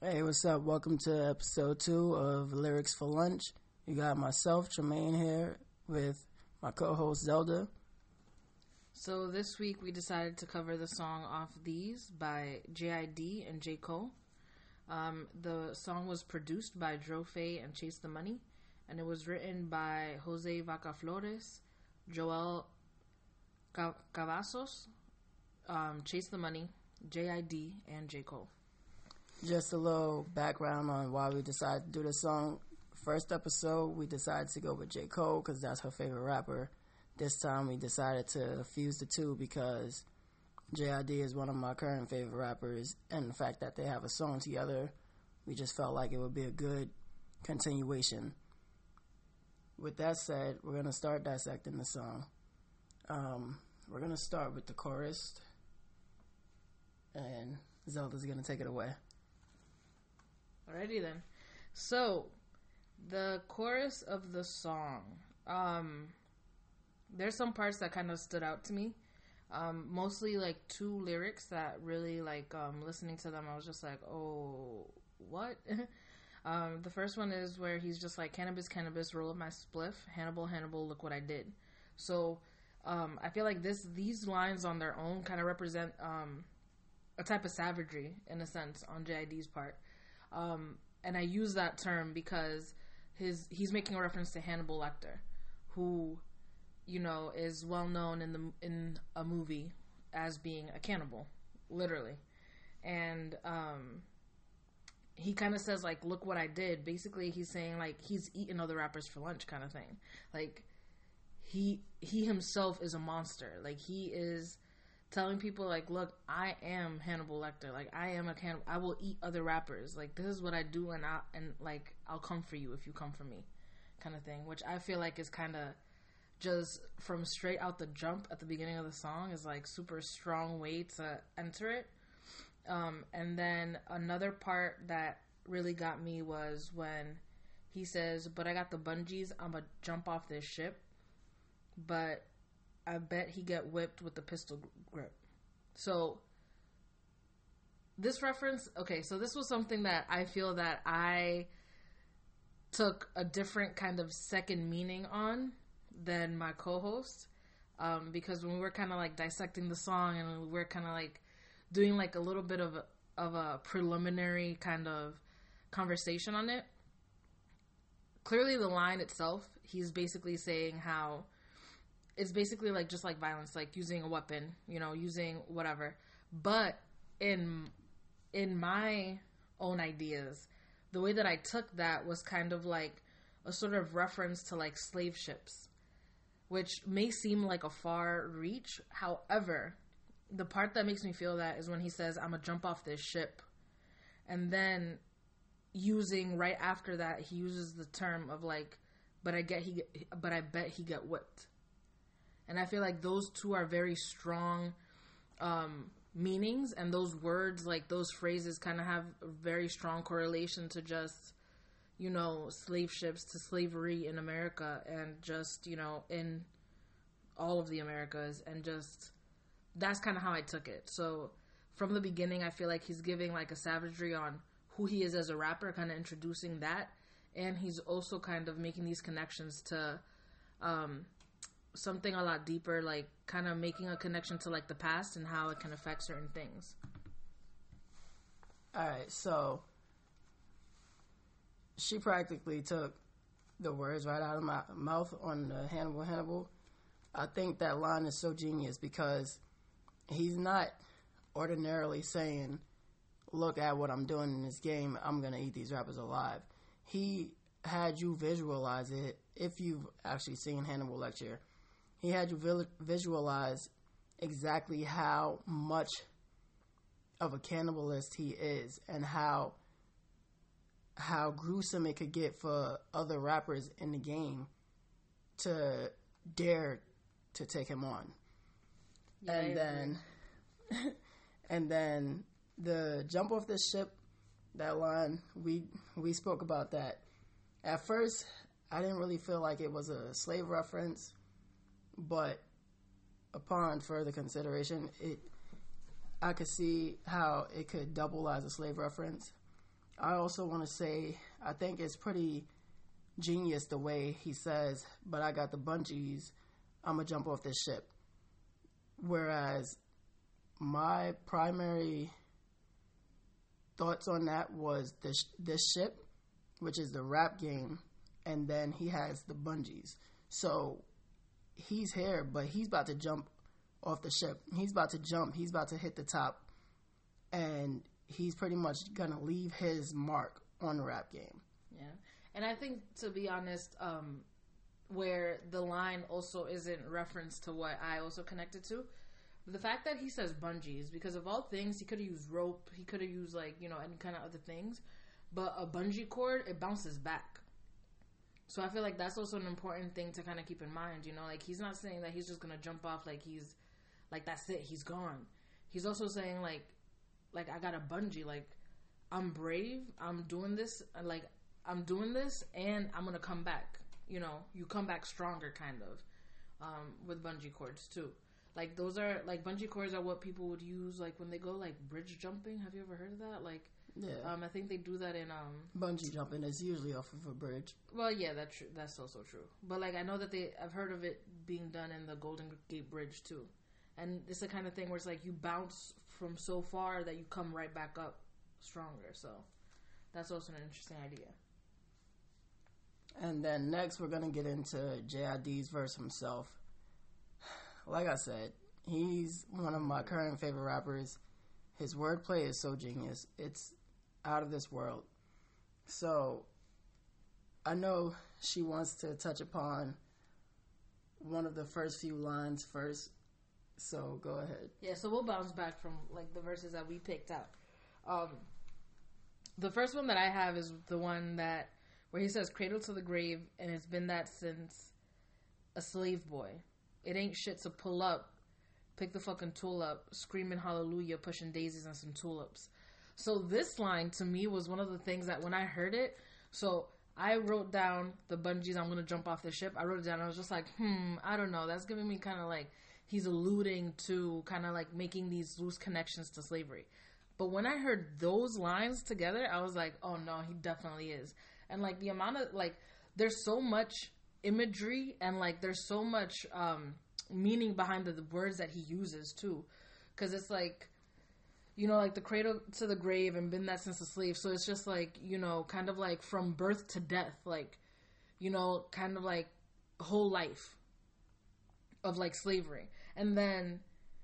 Hey, what's up? Welcome to episode 2 of Lyrics for Lunch. You got myself, Tremaine, here with my co-host Zelda. So this week we decided to cover the song Off These by J.I.D. and J. Cole. The song was produced by Drofe and Chase the Money, and it was written by Jose Vaca Flores, Joel Cavazos, Chase the Money, J.I.D., and J. Cole. Just a little background on why we decided to do this song. First episode, we decided to go with J. Cole because that's her favorite rapper. This time, we decided to fuse the two because J.I.D. is one of my current favorite rappers, and the fact that they have a song together, we just felt like it would be a good continuation. With that said, we're going to start dissecting the song. We're going to start with the chorus, and Zelda's going to take it away. Alrighty then. So, the chorus of the song. There's some parts that kind of stood out to me. Mostly like two lyrics that really listening to them, I was just like, oh, what? The first one is where he's just like, cannabis, cannabis, roll up my spliff, Hannibal, Hannibal, look what I did. So, I feel like these lines on their own kind of represent, a type of savagery, in a sense, on J.I.D.'s part. And I use that term because he's making a reference to Hannibal Lecter, who, you know, is well known in a movie as being a cannibal, literally. And he kind of says, like, look what I did. Basically, he's saying, like, he's eating other rappers for lunch kind of thing. Like, he himself is a monster. Like, he is telling people, like, look, I am Hannibal Lecter. Like, I am a cannibal. I will eat other rappers. Like, this is what I do, and I'll come for you if you come for me, kind of thing. Which I feel like is kind of just from straight out the jump at the beginning of the song is like super strong way to enter it. And then another part that really got me was when he says, "But I got the bungees. I'ma jump off this ship, but I bet he get whipped with the pistol grip." So this reference, okay, so this was something that I feel that I took a different kind of second meaning on than my co-host, because when we were kind of like dissecting the song and we were kind of like doing like a little bit of a preliminary kind of conversation on it, clearly the line itself, he's basically saying how it's basically like just like violence, like using a weapon, you know, using whatever. But in my own ideas, the way that I took that was kind of like a sort of reference to like slave ships, which may seem like a far reach. However, the part that makes me feel that is when he says, "I'm gonna jump off this ship," and then using right after that, he uses the term of like, but I bet he get whipped. And I feel like those two are very strong meanings, and those words, like those phrases, kind of have a very strong correlation to just, you know, slave ships, to slavery in America, and just, you know, in all of the Americas, and just that's kind of how I took it. So from the beginning, I feel like he's giving like a savagery on who he is as a rapper, kind of introducing that, and he's also kind of making these connections to something a lot deeper, like kind of making a connection to like the past and how it can affect certain things. Alright, so she practically took the words right out of my mouth on the Hannibal. I think that line is so genius because he's not ordinarily saying, look at what I'm doing in this game, I'm going to eat these rappers alive. He had you visualize it. If you've actually seen Hannibal Lecter, he had you visualize exactly how much of a cannibalist he is and how gruesome it could get for other rappers in the game to dare to take him on. Yeah, and then the jump off this ship, that line, we spoke about that. At first, I didn't really feel like it was a slave reference, but upon further consideration, I could see how it could double as a slave reference. I also want to say, I think it's pretty genius the way he says, but I got the bungees, I'm going to jump off this ship. Whereas my primary thoughts on that was this ship, which is the rap game, and then he has the bungees. So he's here, but he's about to jump off the ship. He's about to jump. He's about to hit the top, and he's pretty much gonna leave his mark on the rap game. Yeah, and I think, to be honest, where the line also isn't referenced to what I also connected to, the fact that he says bungees, because of all things, he could have used rope, he could have used, like, you know, any kind of other things, but a bungee cord, it bounces back. So I feel like that's also an important thing to kind of keep in mind, you know, like, he's not saying that he's just gonna jump off like he's, like, that's it, he's gone. He's also saying, like, I got a bungee, like, I'm brave, I'm doing this, and I'm gonna come back, you know, you come back stronger, kind of, with bungee cords, too. Like, those are, like, bungee cords are what people would use, like, when they go, like, bridge jumping. Have you ever heard of that? Like, yeah. I think they do that in, Bungee jumping is usually off of a bridge. Well, yeah, that's also true. But, like, I know that I've heard of it being done in the Golden Gate Bridge, too. And it's the kind of thing where it's like you bounce from so far that you come right back up stronger. So, that's also an interesting idea. And then next, we're going to get into JID's verse himself. Like I said, he's one of my current favorite rappers. His wordplay is so genius. It's out of this world. So, I know she wants to touch upon one of the first few lines first. So, go ahead. Yeah, so we'll bounce back from, like, the verses that we picked out. The first one that I have is the one where he says, cradle to the grave, and it's been that since a slave boy. It ain't shit to pull up, pick the fucking tool up, screaming hallelujah, pushing daisies and some tulips. So this line, to me, was one of the things that when I heard it, so I wrote down the bungees, I'm going to jump off the ship. I wrote it down. I was just like, I don't know. That's giving me kind of like, he's alluding to kind of like making these loose connections to slavery. But when I heard those lines together, I was like, oh no, he definitely is. And like the amount of, like, there's so much imagery and like there's so much meaning behind the words that he uses too, because it's like, you know, like the cradle to the grave and been that since a slave. So it's just like, you know, kind of like from birth to death, like, you know, kind of like whole life of like slavery. And then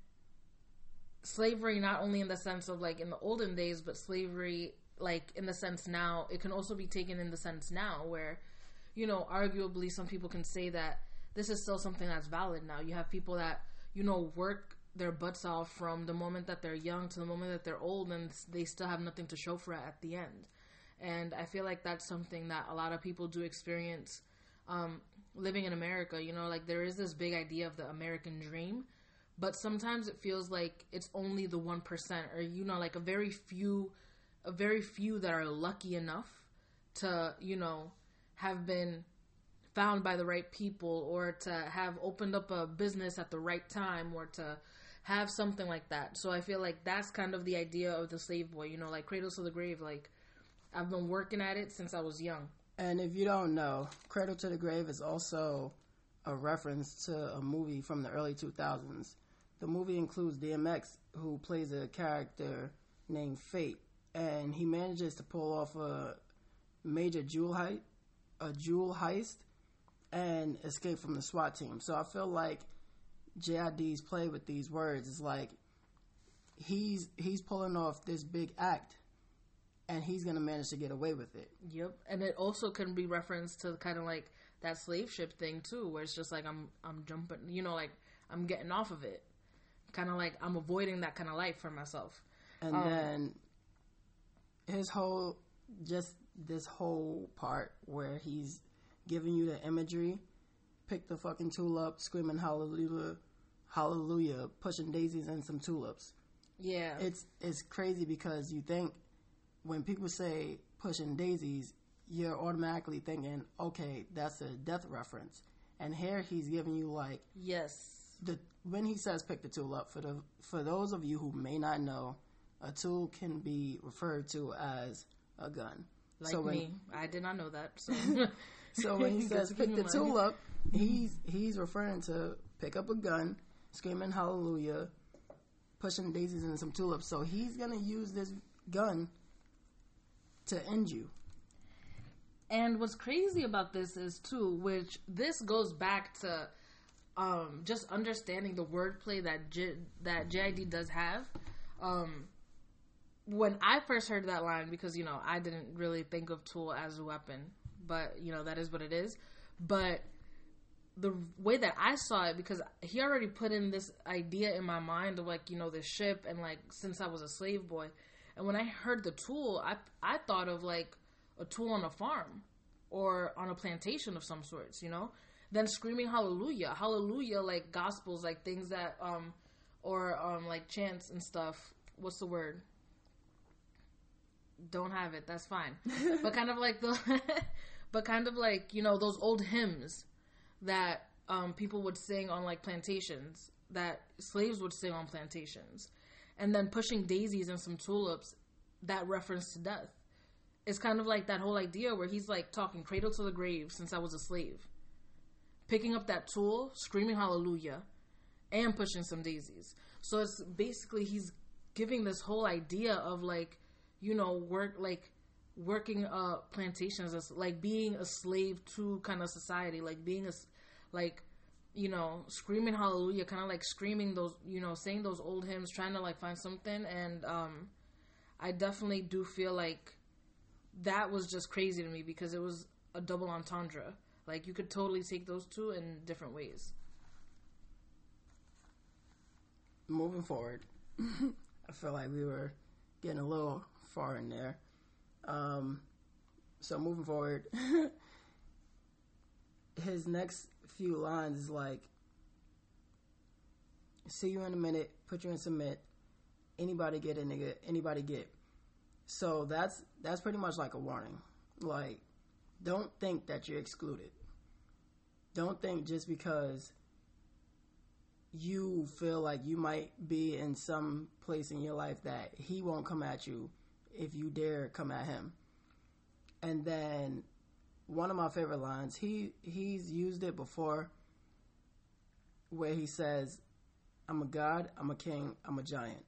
slavery not only in the sense of like in the olden days, but slavery like in the sense now, it can also be taken in the sense now where, you know, arguably some people can say that this is still something that's valid now. You have people that, you know, work their butts off from the moment that they're young to the moment that they're old, and they still have nothing to show for it at the end. And I feel like that's something that a lot of people do experience living in America. You know, like there is this big idea of the American dream, but sometimes it feels like it's only the 1%, or, you know, like a very few that are lucky enough to, you know, have been found by the right people, or to have opened up a business at the right time, or to have something like that. So I feel like that's kind of the idea of the slave boy, you know, like cradle to the grave. Like, I've been working at it since I was young. And if you don't know, Cradle to the Grave is also a reference to a movie from the early 2000s. The movie includes DMX, who plays a character named Fate, and he manages to pull off a major jewel heist, and escape from the SWAT team. So I feel like JID's play with these words is like he's pulling off this big act, and he's gonna manage to get away with it. Yep, and it also can be referenced to kind of like that slave ship thing too, where it's just like I'm jumping, you know, like I'm getting off of it, kind of like I'm avoiding that kind of life for myself. And then this whole part where he's giving you the imagery, pick the fucking tool up, screaming hallelujah, hallelujah, pushing daisies and some tulips. Yeah. It's crazy because you think when people say pushing daisies, you're automatically thinking, okay, that's a death reference. And here he's giving you like, yes, when he says pick the tool up, for those of you who may not know, a tool can be referred to as a gun. Like so me, I did not know that. So, so when he says pick the tool up, he's referring to pick up a gun, screaming hallelujah, pushing daisies and some tulips. So he's gonna use this gun to end you. And what's crazy about this is too, which this goes back to just understanding the wordplay that JID does have. When I first heard that line, because I didn't really think of Tool as a weapon, but that is what it is. But the way that I saw it, because he already put in this idea in my mind of the ship, and since I was a slave boy, and when I heard the tool, I thought of a tool on a farm or on a plantation of some sorts, Then screaming hallelujah, gospels, things that, or chants and stuff. What's the word? Don't have it. That's fine. But kind of those old hymns that people would sing on plantations, that slaves would sing on plantations, and then pushing daisies and some tulips, that reference to death. It's kind of that whole idea where he's talking cradle to the grave since I was a slave, picking up that tool, screaming hallelujah, and pushing some daisies. So it's basically he's giving this whole idea of working plantations as being a slave to kind of society, being a screaming hallelujah, kind of screaming those, saying those old hymns, trying to find something. And I definitely do feel that was just crazy to me, because it was a double entendre. You could totally take those two in different ways. Moving forward, I feel like we were getting a little far in there. So moving forward, his next few lines is see you in a minute, put you in submit, anybody get it, nigga, anybody get. So that's pretty much a warning. Don't think that you're excluded. Don't think just because you feel like you might be in some place in your life that he won't come at you if you dare come at him. And then one of my favorite lines, he's used it before, where he says, I'm a god, I'm a king, I'm a giant.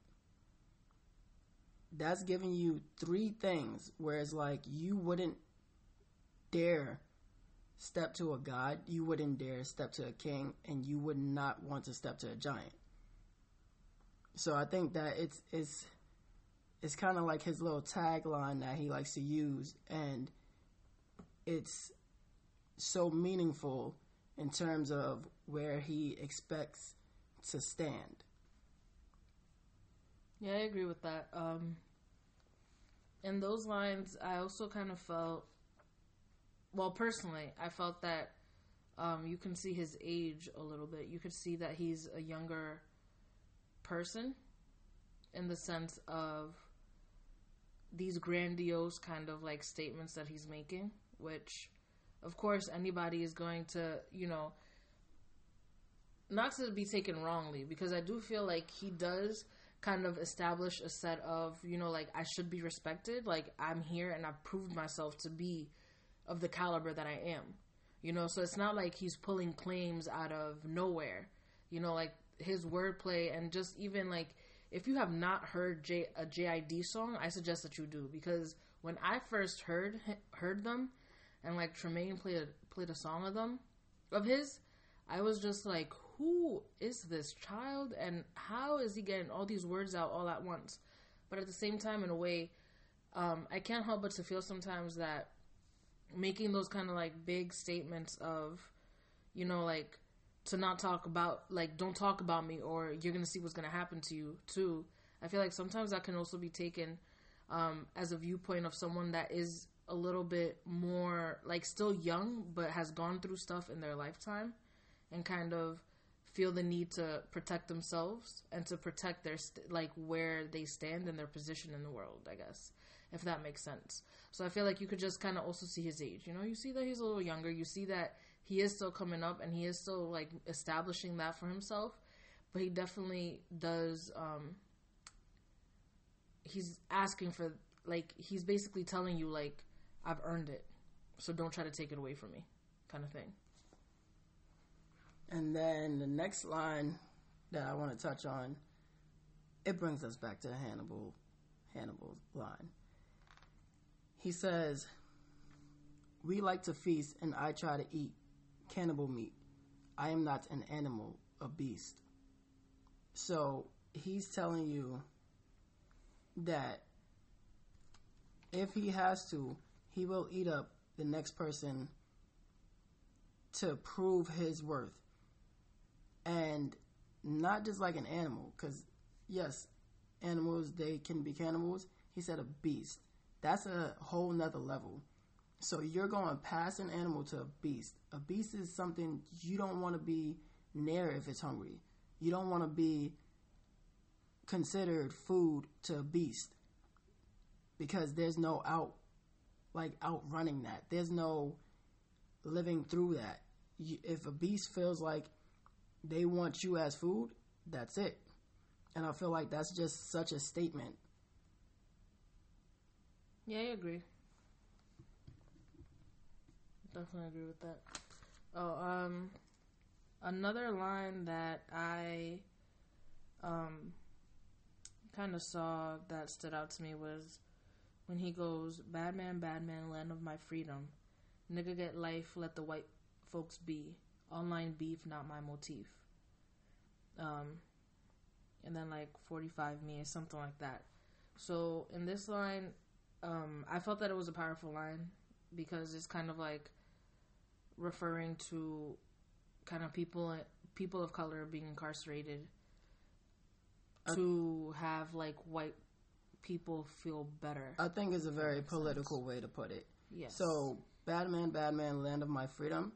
That's giving you three things, whereas you wouldn't dare step to a god, you wouldn't dare step to a king, and you would not want to step to a giant. So I think that it's kind of his little tagline that he likes to use, and it's so meaningful in terms of where he expects to stand. Yeah, I agree with that. In those lines, I also kind of felt, well, personally, I felt that you can see his age a little bit. You could see that he's a younger person, in the sense of these grandiose kind of statements that he's making, which, of course, anybody is going to, not to be taken wrongly, because I do feel he does kind of establish a set of, I should be respected. I'm here and I've proved myself to be of the caliber that I am, so it's not he's pulling claims out of nowhere, his wordplay. And just even if you have not heard a JID song, I suggest that you do, because when I first heard them, and Tremaine played a song of his, I was just who is this child, and how is he getting all these words out all at once? But at the same time, in a way, I can't help but to feel sometimes that making those kind of big statements of, to not talk about, don't talk about me, or you're gonna see what's gonna happen to you too. I feel sometimes that can also be taken as a viewpoint of someone that is a little bit more still young, but has gone through stuff in their lifetime, and kind of feel the need to protect themselves and to protect their where they stand in their position in the world, I guess, if that makes sense. So I feel you could just kind of also see his age. You see that he's a little younger. You see that he is still coming up, and he is still establishing that for himself. But he definitely does. He's asking for like he's basically telling you like I've earned it, so don't try to take it away from me, kind of thing. And then the next line that I want to touch on, it brings us back to Hannibal's line. He says, "We like to feast, and I try to eat cannibal meat. I am not an animal, a beast." So he's telling you that if he has to, he will eat up the next person to prove his worth. And not just like an animal, because yes, animals, they can be cannibals. He said a beast. That's a whole nother level. So you're going past an animal to a beast. A beast is something you don't want to be near if it's hungry. You don't want to be considered food to a beast, because there's no outrunning that. There's no living through that. If a beast feels like they want you as food, that's it. And I feel like that's just such a statement. Yeah, I agree. Definitely agree with that. Another line that I kind of saw that stood out to me was when he goes, bad man, land of my freedom. Nigga get life, let the white folks be. Online beef, not my motif. And then like 45 me or something like that. So in this line, I felt that it was a powerful line because it's kind of like referring to kind of people of color being incarcerated to have like white people feel better. I think it's a very political way to put it. Yes. So bad man, land of my freedom.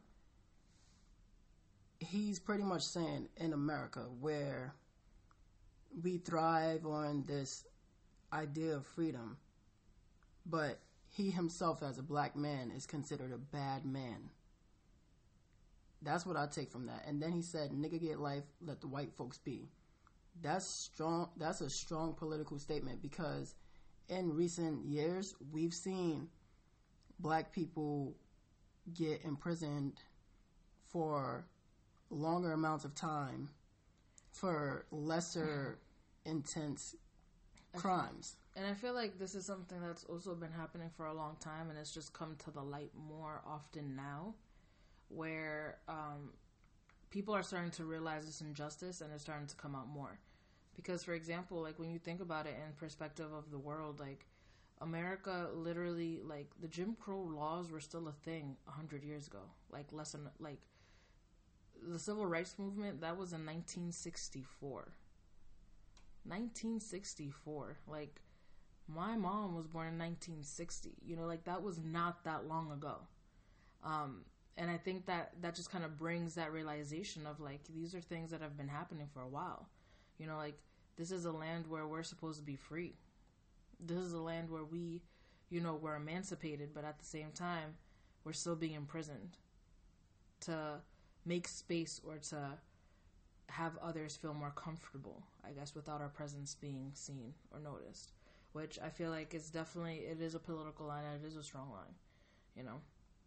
He's pretty much saying in America, where we thrive on this idea of freedom, but he himself as a black man is considered a bad man. That's what I take from that. And then he said, nigga get life, let the white folks be. That's strong. That's a strong political statement, because in recent years we've seen black people get imprisoned for longer amounts of time for lesser intense crimes. And I feel like this is something that's also been happening for a long time, and it's just come to the light more often now, where people are starting to realize this injustice, and it's starting to come out more. Because, for example, like when you think about it in perspective of the world, like America literally, like the Jim Crow laws were still a thing 100 years ago. Like less than, like the civil rights movement, that was in 1964. 1964. Like my mom was born in 1960. You know, like that was not that long ago. And I think that just kind of brings that realization of like, these are things that have been happening for a while. You know, like this is a land where we're supposed to be free. This is a land where we, you know, we're emancipated, but at the same time, we're still being imprisoned to make space or to have others feel more comfortable, I guess, without our presence being seen or noticed. Which I feel like it's definitely, it is a political line and it is a strong line, you know.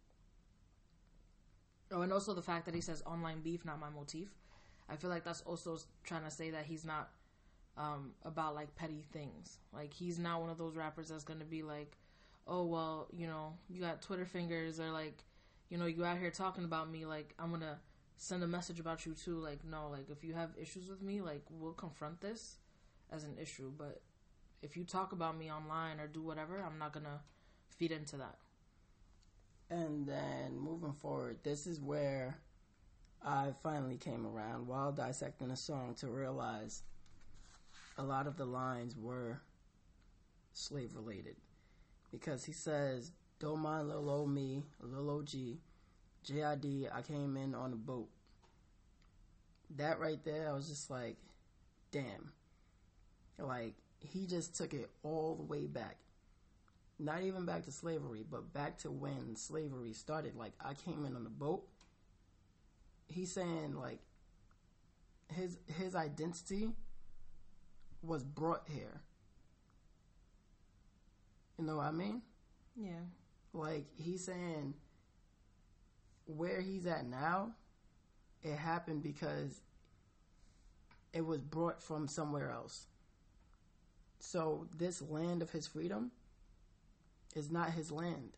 Oh, and also the fact that he says online beef, not my motif. I feel like that's also trying to say that he's not about like petty things. Like he's not one of those rappers that's going to be like, oh, well, you know, you got Twitter fingers, or like, you know, you out here talking about me, like I'm going to send a message about you too. Like, no, like if you have issues with me, like we'll confront this as an issue. But if you talk about me online or do whatever, I'm not going to feed into that. And then moving forward, this is where I finally came around while dissecting the song to realize a lot of the lines were slave related, because he says, don't mind little old me, little OG, JID, I came in on a boat. That right there, I was just like, damn. Like, he just took it all the way back. Not even back to slavery, but back to when slavery started. Like, I came in on a boat. He's saying, like, his identity was brought here. You know what I mean? Yeah. Like, he's saying where he's at now, it happened because it was brought from somewhere else. So this land of his freedom is not his land.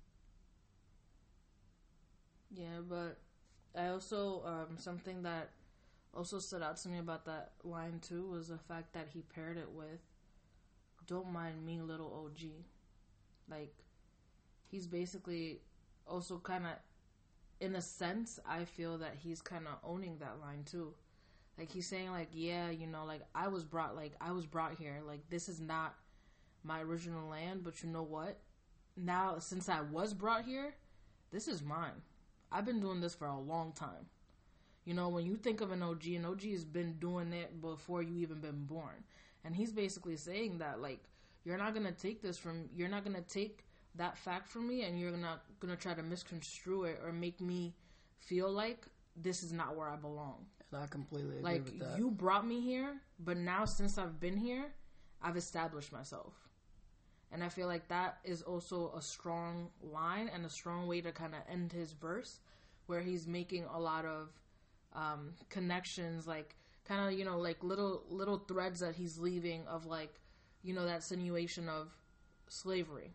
Yeah, but I also, something that also stood out to me about that line too was the fact that he paired it with, "Don't mind me, little OG." Like, he's basically also kind of, in a sense, I feel that he's kind of owning that line too. Like, he's saying, like, yeah, you know, like, I was brought here. Like, this is not my original land, but you know what? Now, since I was brought here, this is mine. I've been doing this for a long time. You know, when you think of an OG has been doing it before you even been born. And he's basically saying that, like, you're not going to take that fact from me, and you're not going to try to misconstrue it or make me feel like this is not where I belong. And I completely agree with that. Like, you brought me here, but now since I've been here, I've established myself. And I feel like that is also a strong line and a strong way to kind of end his verse, where he's making a lot of connections, like, kind of, you know, like little threads that he's leaving of, like, you know, that insinuation of slavery.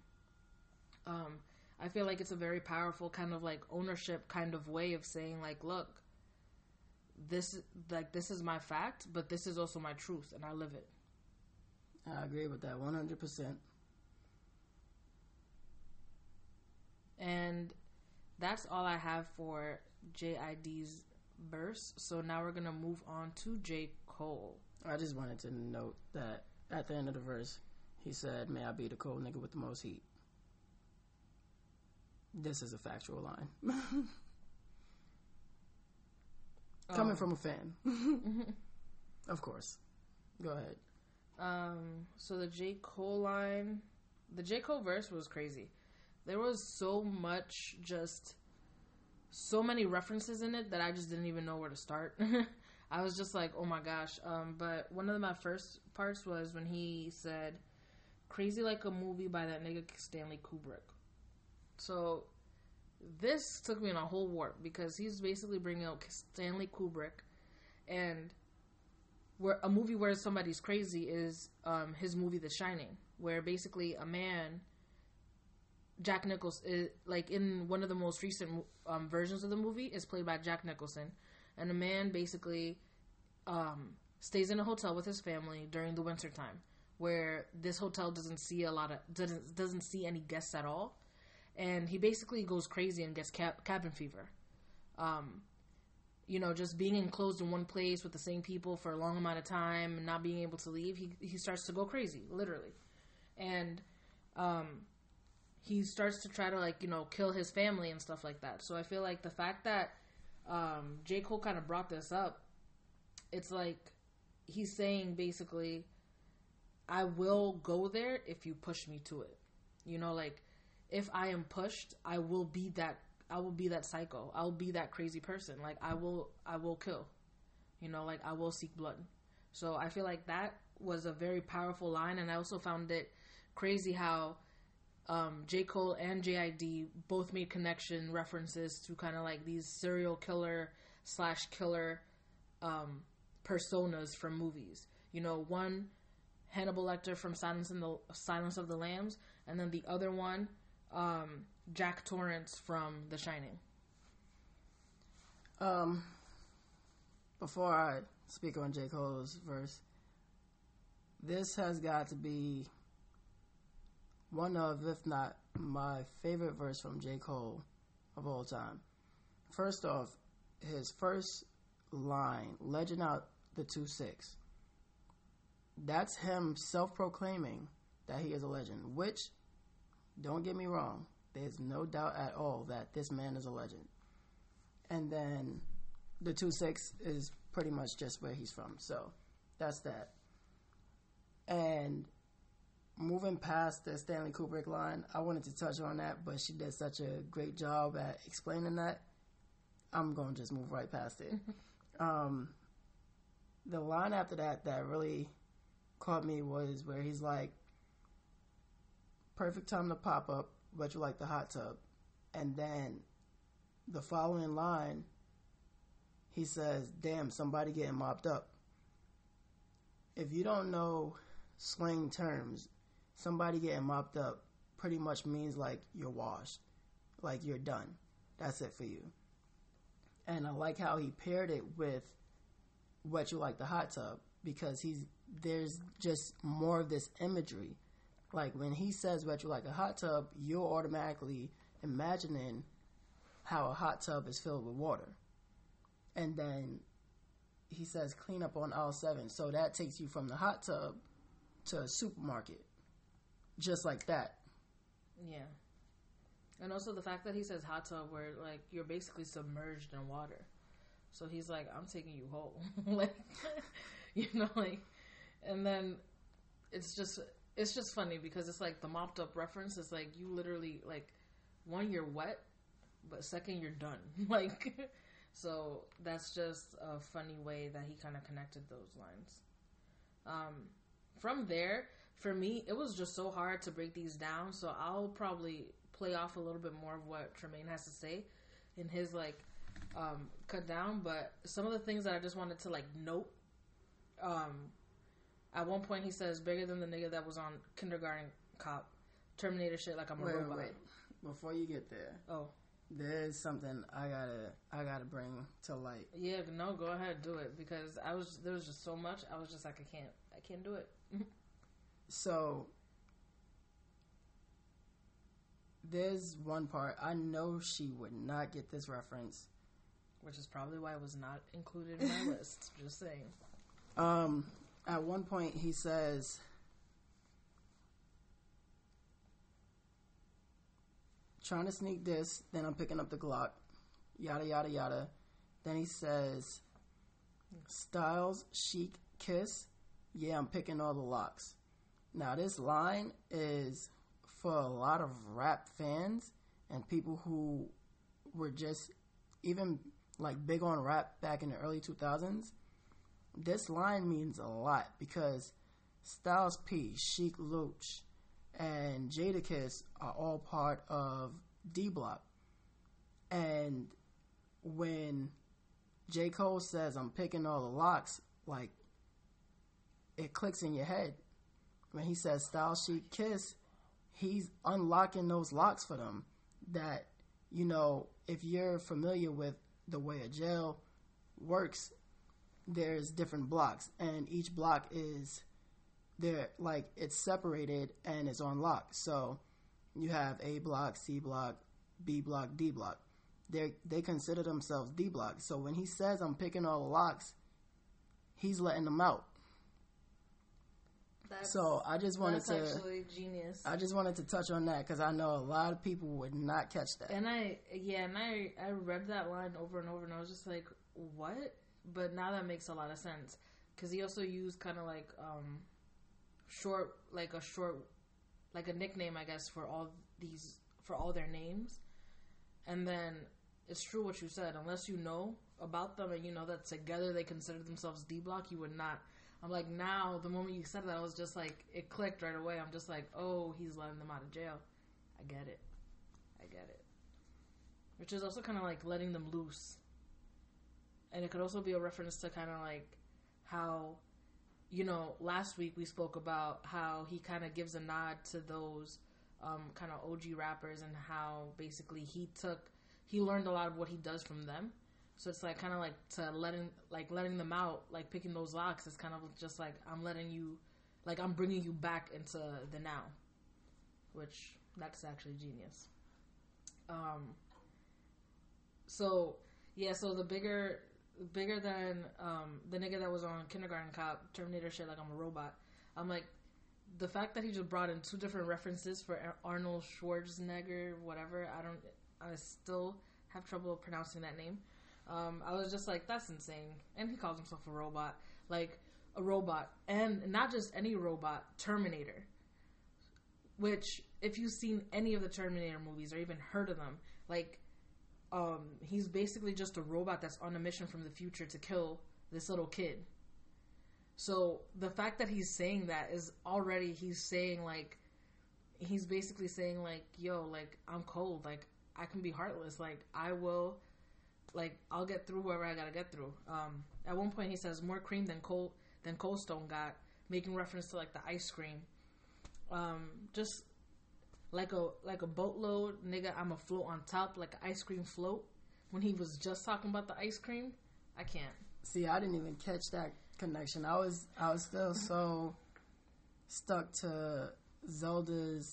I feel like it's a very powerful kind of, like, ownership kind of way of saying, like, look, this is my fact, but this is also my truth, and I live it. I agree with that 100%. And that's all I have for JID's verse. So now we're gonna move on to J. Cole. I just wanted to note that at the end of the verse, he said, "May I be the cold nigga with the most heat." This is a factual line. Coming from a fan. Of course. Go ahead. So the J. Cole line, the J. Cole verse was crazy. There was so many references in it that I just didn't even know where to start. I was just like, oh my gosh. But one of my first parts was when he said, "Crazy like a movie by that nigga Stanley Kubrick." So this took me in a whole warp, because he's basically bringing out Stanley Kubrick, and where a movie where somebody's crazy is his movie The Shining, where basically a man, Jack Nicholson, like in one of the most recent versions of the movie, is played by Jack Nicholson, and a man basically stays in a hotel with his family during the winter time, where this hotel doesn't see any guests at all, and he basically goes crazy and gets cabin fever. You know, just being enclosed in one place with the same people for a long amount of time and not being able to leave, he starts to go crazy, literally, and he starts to try to, like, you know, kill his family and stuff like that. So I feel like the fact that J. Cole kind of brought this up, it's like he's saying basically, I will go there if you push me to it. You know, like, if I am pushed, I will be that psycho. I'll be that crazy person. Like, I will kill. You know, like, I will seek blood. So I feel like that was a very powerful line, and I also found it crazy how J. Cole and JID both made connection references to kind of like these serial killer / killer personas from movies. You know, one, Hannibal Lecter from Silence of the Lambs, and then the other one, Jack Torrance from The Shining. Before I speak on J. Cole's verse, this has got to be one of, if not my favorite verse from J. Cole of all time. First off, his first line, "Legend out the 2-6." That's him self-proclaiming that he is a legend, which, don't get me wrong, there's no doubt at all that this man is a legend. And then the 2-6 is pretty much just where he's from. So that's that. And moving past the Stanley Kubrick line, I wanted to touch on that, but she did such a great job at explaining that, I'm going to just move right past it. The line after that really caught me was where he's like, perfect time to pop up, but you like the hot tub. And then the following line, he says, damn, somebody getting mopped up. If you don't know slang terms, somebody getting mopped up pretty much means like you're washed, like you're done. That's it for you. And I like how he paired it with wet you like the hot tub, because there's just more of this imagery. Like when he says wet you like a hot tub, you're automatically imagining how a hot tub is filled with water. And then he says clean up on aisle 7. So that takes you from the hot tub to a supermarket. Just like that. Yeah. And also the fact that he says hot tub, where like you're basically submerged in water. So he's like, I'm taking you home. Like, you know, like, and then it's just funny because it's like the mopped up reference is like you literally, like, one, you're wet, but second, you're done. Like, so that's just a funny way that he kind of connected those lines. From there, for me, it was just so hard to break these down. So I'll probably play off a little bit more of what Tremaine has to say in his, like, cut down. But some of the things that I just wanted to, like, note, at one point he says, bigger than the nigga that was on Kindergarten Cop, Terminator shit like I'm a robot. Wait. Before you get there. Oh. There's something I gotta bring to light. Yeah, no, go ahead, do it, because there was just so much. I was just like, I can't do it. So there's one part I know she would not get this reference, which is probably why it was not included in my list. Just saying. At one point he says, trying to sneak this, then I'm picking up the Glock, yada yada yada. Then he says, Styles, chic, kiss, yeah, I'm picking all the locks. Now this line is for a lot of rap fans and people who were just even like big on rap back in the early 2000s. This line means a lot because Styles P, Chic Luch, and Jadakiss are all part of D Block. And when J. Cole says, I'm picking all the locks, like, it clicks in your head. When he says Style Chic Kiss, he's unlocking those locks for them. That, you know, if you're familiar with the way a jail works, there's different blocks. And each block is there, like, it's separated and it's on lock. So you have A block, C block, B block, D block. They consider themselves D block. So when he says I'm picking all the locks, he's letting them out. So I just wanted to. That's actually genius. I just wanted to touch on that because I know a lot of people would not catch that. And I read that line over and over, and I was just like, what? But now that makes a lot of sense because he also used kind of like short, like a nickname, I guess, for all their names. And then it's true what you said. Unless you know about them and you know that together they consider themselves D Block, you would not. I'm like, now, the moment you said that, I was just like, it clicked right away. I'm just like, oh, he's letting them out of jail. I get it. Which is also kind of like letting them loose. And it could also be a reference to kind of like how, you know, last week we spoke about how he kind of gives a nod to those kind of OG rappers and how basically he learned a lot of what he does from them. So it's like kind of like to letting them out, like picking those locks. It's kind of just like I'm letting you, like I'm bringing you back into the now, which that's actually genius. So the bigger than the nigga that was on Kindergarten Cop, Terminator shit, like I'm a robot. I'm like, the fact that he just brought in two different references for Arnold Schwarzenegger, whatever. I still have trouble pronouncing that name. I was just like, that's insane. And he calls himself a robot. Like, a robot. And not just any robot, Terminator. Which, if you've seen any of the Terminator movies or even heard of them, like, he's basically just a robot that's on a mission from the future to kill this little kid. So, the fact that he's saying that is already, he's saying, like, he's basically saying like, yo, like, I'm cold, like, I can be heartless, like, I will, like, I'll get through whoever I gotta get through. At one point he says more cream than Cold Stone got, making reference to like the ice cream. Just like a boatload, nigga, I'm afloat on top like an ice cream float. When he was just talking about the ice cream, I can't. See, I didn't even catch that connection. I was still so stuck to Zelda's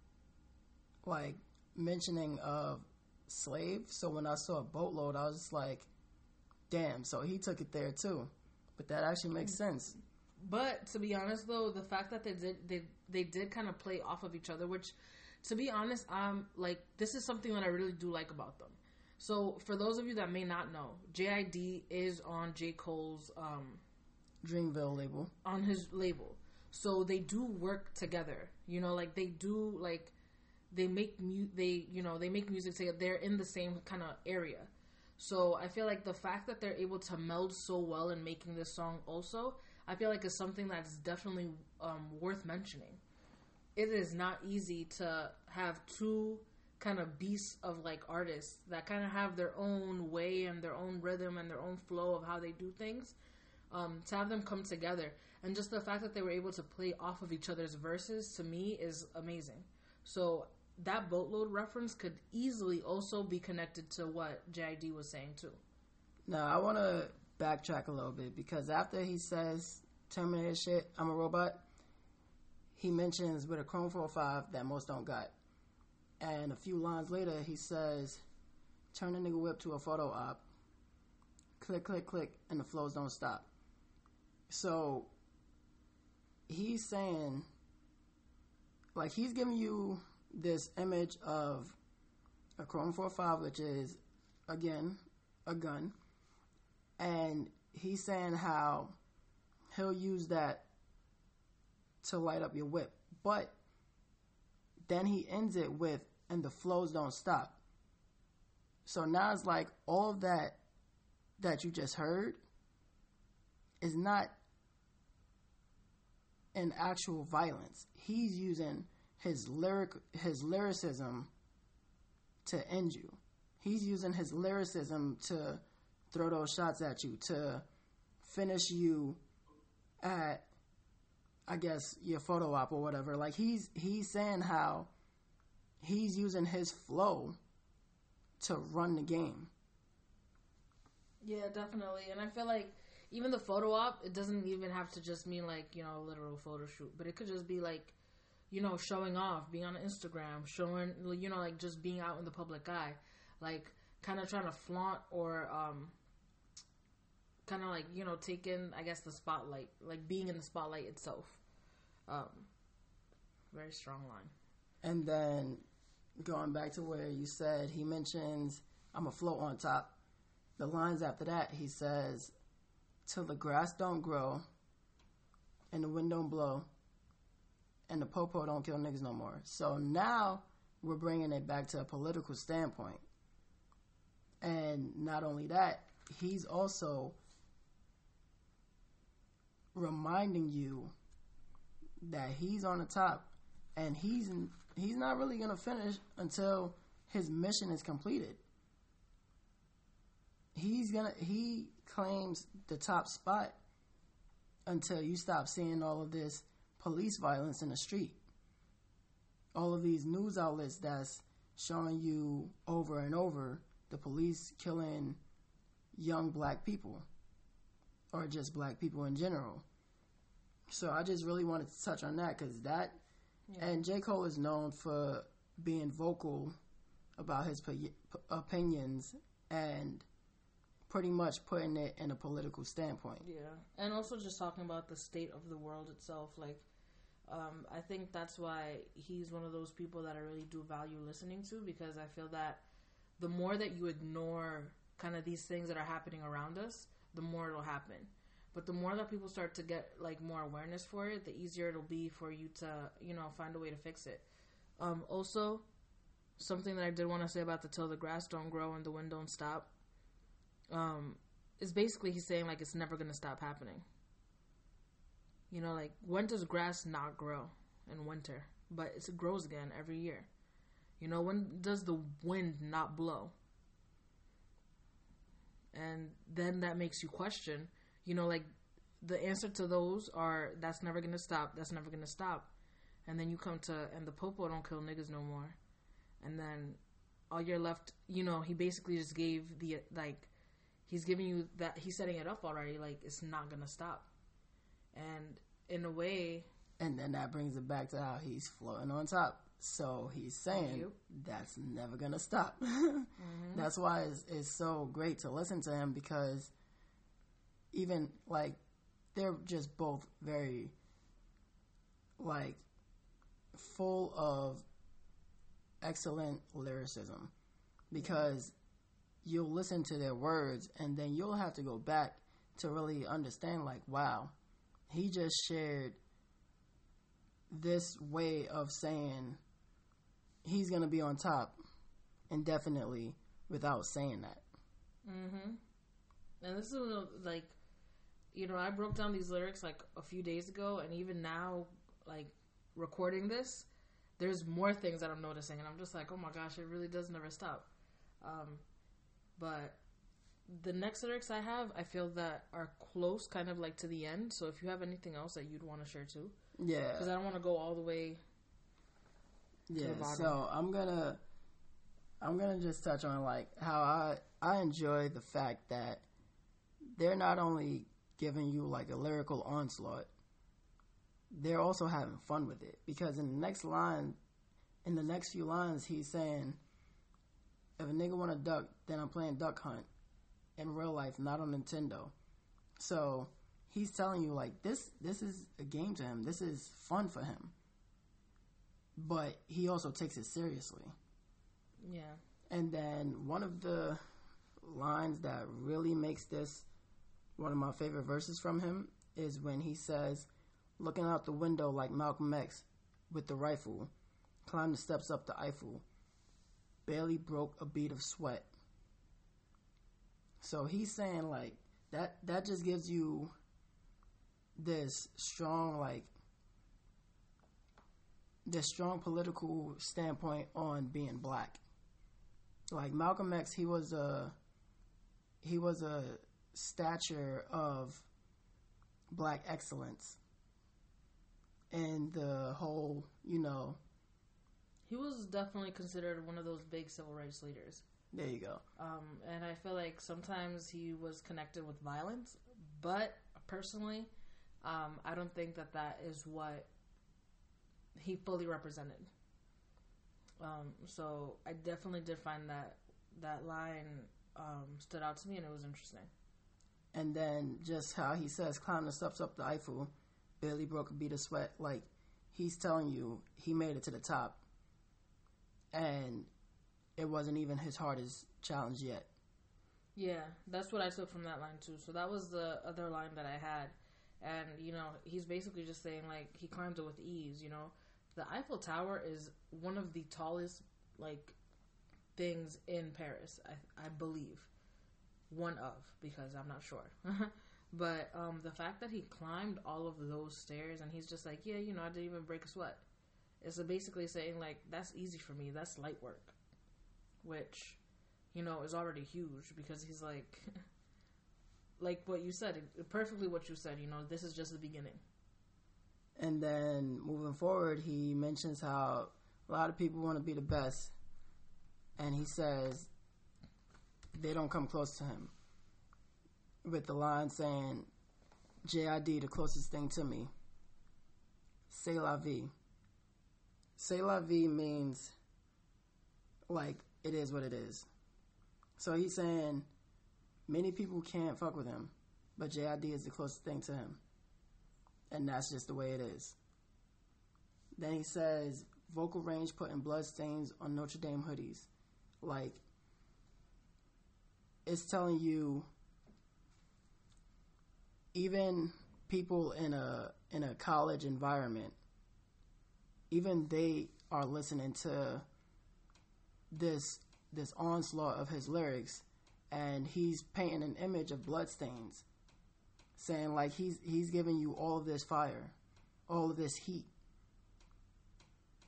like mentioning of slave. So when I saw a boatload, I was just like, damn, so he took it there too. But that actually makes sense. But to be honest though, the fact that they did kind of play off of each other, which to be honest, like, this is something that I really do like about them. So for those of you that may not know, JID is on J. Cole's Dreamville label. On his label. So they do work together. You know, like, they do, like, they make music together. They're in the same kind of area. So I feel like the fact that they're able to meld so well in making this song also, I feel like is something that's definitely worth mentioning. It is not easy to have two kind of beasts of like artists that kind of have their own way and their own rhythm and their own flow of how they do things. To have them come together, and just the fact that they were able to play off of each other's verses, to me, is amazing. So that boatload reference could easily also be connected to what JID was saying too. Now I want to backtrack a little bit, because after he says Terminator shit, I'm a robot, he mentions with a Chrome 405 that most don't got. And a few lines later, he says, turn the nigga whip to a photo op, click, click, click, and the flows don't stop. So he's saying, like, he's giving you this image of a Chrome 405, which is, again, a gun. And he's saying how he'll use that to light up your whip. But then he ends it with, and the flows don't stop. So now it's like all of that you just heard is not an actual violence. He's using his lyricism to end you. He's using his lyricism to throw those shots at you, to finish you at, I guess, your photo op or whatever. Like, he's saying how he's using his flow to run the game. Yeah, definitely. And I feel like even the photo op, it doesn't even have to just mean like, you know, a literal photo shoot, but it could just be like, you know, showing off, being on Instagram, showing, you know, like, just being out in the public eye, like, kind of trying to flaunt or kind of like, you know, taking, I guess, the spotlight, like being in the spotlight itself. Very strong line. And then going back to where you said he mentions, I'm a float on top. The lines after that, he says, till the grass don't grow and the wind don't blow and the popo don't kill niggas no more. So now we're bringing it back to a political standpoint. And not only that, he's also reminding you that he's on the top, and he's not really going to finish until his mission is completed. He claims the top spot until you stop seeing all of this police violence in the street. All of these news outlets that's showing you over and over the police killing young black people, or just black people in general. So I just really wanted to touch on that, because that, and J. Cole is known for being vocal about his opinions and pretty much putting it in a political standpoint. Yeah, and also just talking about the state of the world itself. Like, I think that's why he's one of those people that I really do value listening to, because I feel that the more that you ignore kind of these things that are happening around us, the more it'll happen. But the more that people start to get like more awareness for it, the easier it'll be for you to, you know, find a way to fix it. Also, something that I did want to say about the till the grass don't grow and the wind don't stop, is basically he's saying like it's never going to stop happening. You know, like, when does grass not grow? In winter. but it grows again every year. You know, when does the wind not blow? And then that makes you question, you know, like the answer to those are that's never gonna stop, that's never gonna stop. And then you come to, and the popo don't kill niggas no more. And then all you're left, you know, he basically just gave the, like, he's giving you that, he's setting it up already, like, it's not gonna stop. And in a way... And then that brings it back to how he's floating on top. So he's saying that's never gonna stop. That's why it's so great to listen to him, because even, like, they're just both very, like, full of excellent lyricism, because you'll listen to their words and then you'll have to go back to really understand, like, wow, he just shared this way of saying he's gonna be on top indefinitely without saying that. And this is like, you know, I broke down these lyrics like a few days ago, and even now, like, recording this, there's more things that I'm noticing, and I'm just like, oh my gosh, it really does never stop. But the next lyrics I have, I feel that are close, kind of like to the end. So if you have anything else that you'd want to share too, yeah, because I don't want to go all the way. Yeah, so I'm gonna just touch on, like, how I enjoy the fact that they're not only giving you, like, a lyrical onslaught, they're also having fun with it. Because in the next few lines, he's saying, if a nigga want to duck, then I'm playing Duck Hunt in real life, not on Nintendo. So he's telling you, like, this is a game to him. This is fun for him. But he also takes it seriously. Yeah. And then one of the lines that really makes this one of my favorite verses from him is when he says, looking out the window like Malcolm X with the rifle, climbed the steps up the Eiffel, barely broke a bead of sweat. So he's saying, like, that just gives you this strong, like, this strong political standpoint on being black. Like, Malcolm X, he was a stature of black excellence. And the whole, you know... He was definitely considered one of those big civil rights leaders. There you go. And I feel like sometimes he was connected with violence, but personally, I don't think that is what he fully represented. So I definitely did find that line stood out to me, and it was interesting. And then just how he says, climb the steps up the Eiffel, barely broke a bead of sweat. Like, he's telling you he made it to the top, and it wasn't even his hardest challenge yet. Yeah, that's what I took from that line too. So that was the other line that I had. And, you know, he's basically just saying, like, he climbed it with ease, you know. The Eiffel Tower is one of the tallest, like, things in Paris, I believe. One of, because I'm not sure. But the fact that he climbed all of those stairs and he's just like, yeah, you know, I didn't even break a sweat. It's basically saying, like, that's easy for me. That's light work. Which, you know, is already huge, because he's like, like what you said, perfectly what you said, you know, this is just the beginning. And then moving forward, he mentions how a lot of people want to be the best. And he says they don't come close to him. With the line saying, JID, the closest thing to me. C'est la vie. C'est la vie means, like, it is what it is. So he's saying many people can't fuck with him, but JID is the closest thing to him. And that's just the way it is. Then he says, vocal range putting bloodstains on Notre Dame hoodies. Like, it's telling you, even people in a college environment, even they are listening to this onslaught of his lyrics, and he's painting an image of bloodstains, saying, like, he's giving you all of this fire, all of this heat.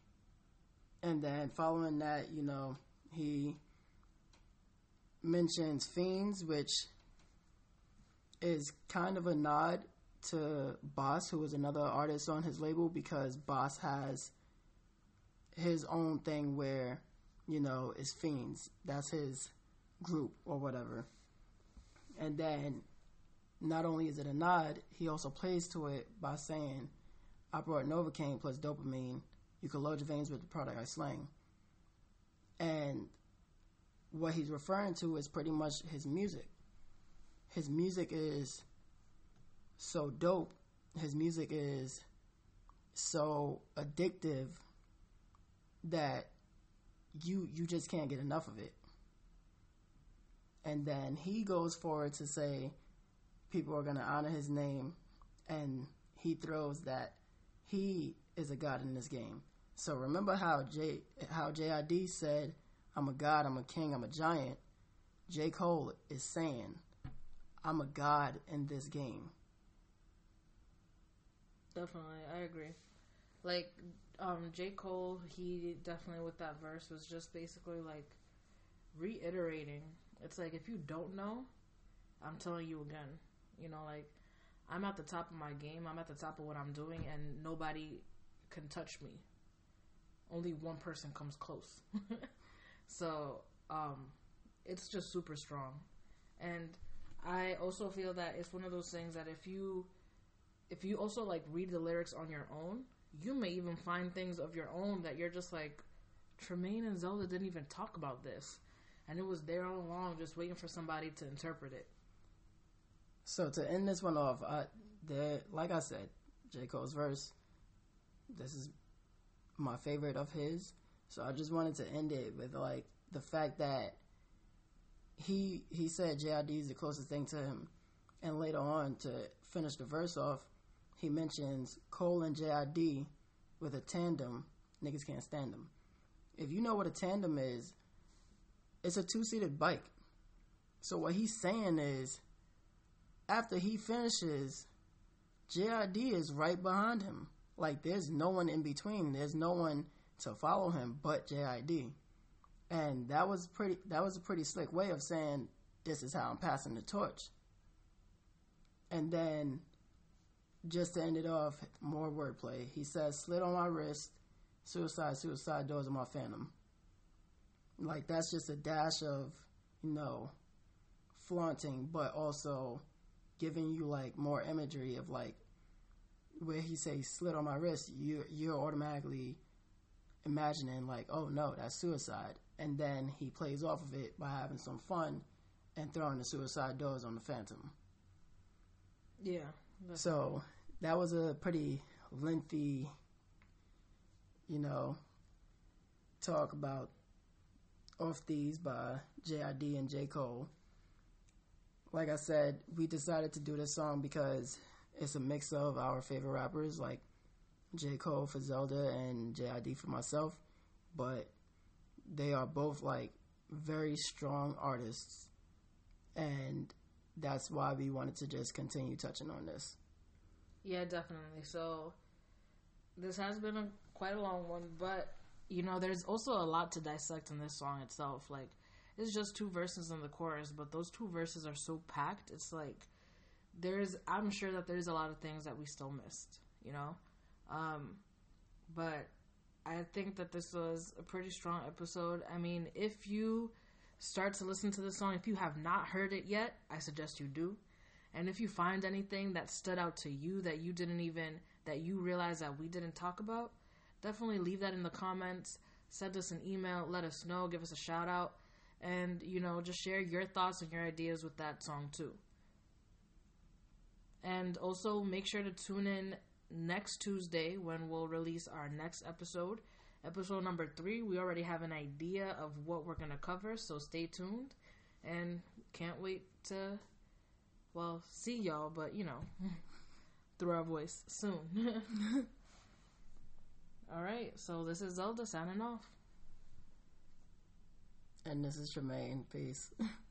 And then following that, he mentions Fiends, which is kind of a nod to Boss, who is another artist on his label, because Boss has his own thing where, it's Fiends. That's his group or whatever. And then not only is it a nod, he also plays to it by saying, I brought Novocaine plus dopamine. You can load your veins with the product I slang. And what he's referring to is pretty much his music. His music is so dope. His music is so addictive that you just can't get enough of it. And then he goes forward to say people are going to honor his name, and he throws that he is a god in this game. So remember how JID said, I'm a god, I'm a king, I'm a giant. J. Cole is saying, I'm a god in this game. Definitely, I agree. Like, J. Cole, he definitely with that verse was just basically like reiterating. It's like, if you don't know, I'm telling you again. Like, I'm at the top of my game. I'm at the top of what I'm doing, and nobody can touch me. Only one person comes close. So, it's just super strong. And I also feel that it's one of those things that if you also like read the lyrics on your own, you may even find things of your own that you're just like, Tremaine and Zelda didn't even talk about this. And it was there all along, just waiting for somebody to interpret it. So to end this one off, like I said, J. Cole's verse, this is my favorite of his. So I just wanted to end it with like the fact that he said JID is the closest thing to him. And later on, to finish the verse off, he mentions Cole and JID with a tandem. Niggas can't stand them. If you know what a tandem is, it's a two-seated bike. So what he's saying is, after he finishes, JID is right behind him. Like, there's no one in between. There's no one to follow him but JID. And that was a pretty slick way of saying, this is how I'm passing the torch. And then, just to end it off, more wordplay. He says, slit on my wrist, suicide doors on my phantom. Like, that's just a dash of, flaunting, but also giving you, like, more imagery of, like, where he says, slit on my wrist, you're automatically imagining, like, oh, no, that's suicide. And then he plays off of it by having some fun and throwing the suicide doors on the phantom. Yeah. So that was a pretty lengthy, talk about Off These by JID and J. Cole. Like I said, we decided to do this song because it's a mix of our favorite rappers, like J. Cole for Zelda and JID for myself. But they are both like very strong artists, and that's why we wanted to just continue touching on this. Yeah, definitely. So this has been quite a long one, but there's also a lot to dissect in this song itself. Like, it's just two verses in the chorus, but those two verses are so packed. It's like I'm sure that there's a lot of things that we still missed, but I think that this was a pretty strong episode. I mean, if you start to listen to the song, if you have not heard it yet, I suggest you do. And if you find anything that stood out to you that you realize that we didn't talk about, definitely leave that in the comments. Send us an email, let us know, give us a shout out, and just share your thoughts and your ideas with that song too. And also make sure to tune in next Tuesday when we'll release our next episode number 3. We already have an idea of what we're going to cover, so stay tuned, and can't wait to see y'all, but through our voice soon. Alright, so this is Zelda signing off. And this is Tremaine. Peace.